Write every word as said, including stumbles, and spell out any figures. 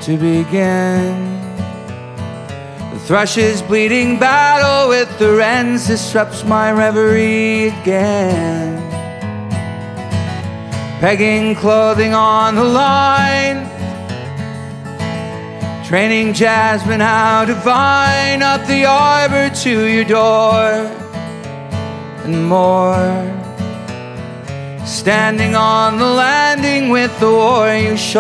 to begin. The thrush's bleeding battle with the wrens disrupts my reverie again. Pegging clothing on the line, training jasmine how to vine up the arbor to your door, and more. Standing on the landing with the war you show